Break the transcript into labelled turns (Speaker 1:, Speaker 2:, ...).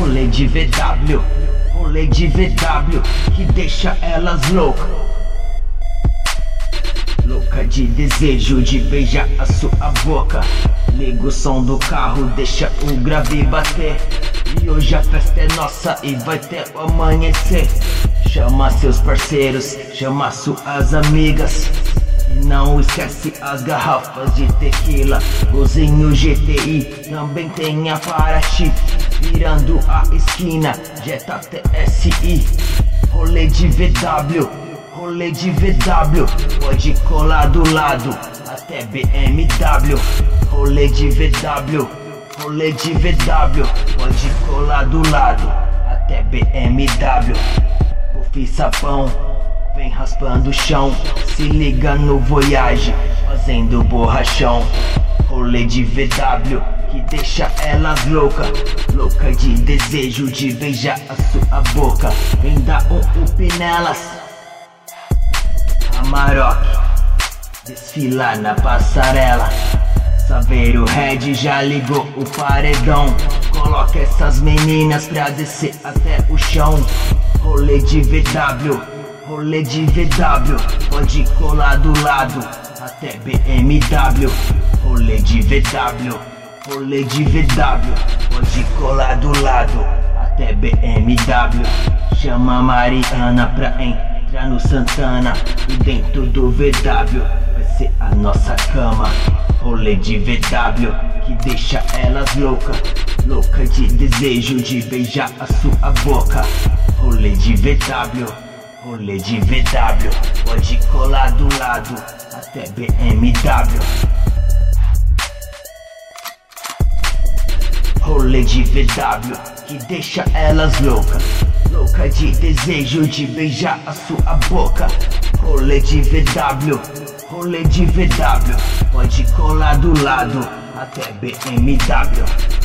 Speaker 1: Rolê de VW, rolê de VW, que deixa elas loucas. Louca de desejo de beijar a sua boca. Liga o som do carro, deixa o grave bater. E hoje a festa é nossa e vai ter o amanhecer. Chama seus parceiros, chama suas amigas. E não esquece as garrafas de tequila. Golzinho GTI, também tem a Paraty. Virando a esquina, Jetta TSI. Rolê de VW, rolê de VW, pode colar do lado, até BMW. Rolê de VW, rolê de VW, pode colar do lado, até BMW. Puff sapão, vem raspando o chão, se liga no Voyage, fazendo borrachão. Rolê de VW, que deixa elas louca, louca de desejo de beijar a sua boca. Vem dar um up nelas, Amarok, desfilar na passarela. Saveiro Red já ligou o paredão. Coloca essas meninas pra descer até o chão. Rolê de VW, rolê de VW, pode colar do lado, até BMW. Rolê de VW, rolê de VW, pode colar do lado, até BMW. Chama a Mariana pra entrar no Santana, e dentro do VW vai ser a nossa cama. Rolê de VW, que deixa elas louca, louca de desejo de beijar a sua boca. Rolê de VW, rolê de VW, pode colar do lado, até BMW. Rolê de VW, que deixa elas louca, louca de desejo de beijar a sua boca. Rolê de VW, rolê de VW, pode colar do lado, até BMW.